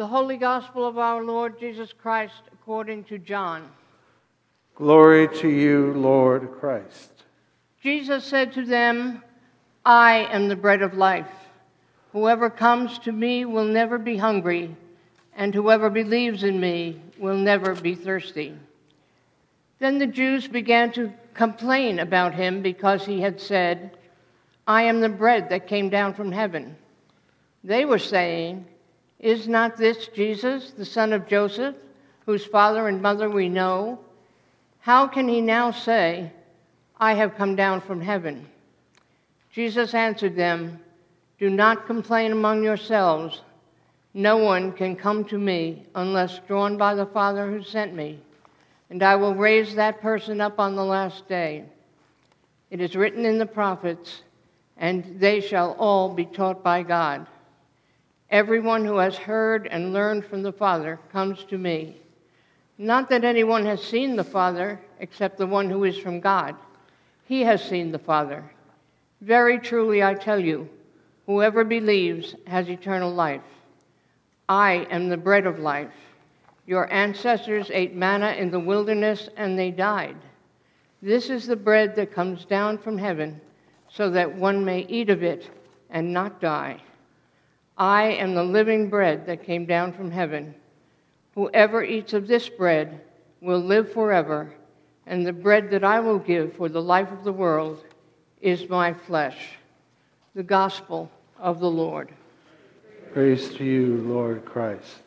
The Holy Gospel of our Lord Jesus Christ according to John. Glory to you, Lord Christ. Jesus said to them, I am the bread of life. Whoever comes to me will never be hungry, and whoever believes in me will never be thirsty. Then the Jews began to complain about him because he had said, I am the bread that came down from heaven. They were saying, is not this Jesus, the son of Joseph, whose father and mother we know? How can he now say, I have come down from heaven? Jesus answered them, do not complain among yourselves. No one can come to me unless drawn by the Father who sent me, and I will raise that person up on the last day. It is written in the prophets, and they shall all be taught by God. Everyone who has heard and learned from the Father comes to me. Not that anyone has seen the Father except the one who is from God. He has seen the Father. Very truly I tell you, whoever believes has eternal life. I am the bread of life. Your ancestors ate manna in the wilderness and they died. This is the bread that comes down from heaven, so that one may eat of it and not die. I am the living bread that came down from heaven. Whoever eats of this bread will live forever, and the bread that I will give for the life of the world is my flesh. The gospel of the Lord. Praise to you, Lord Christ.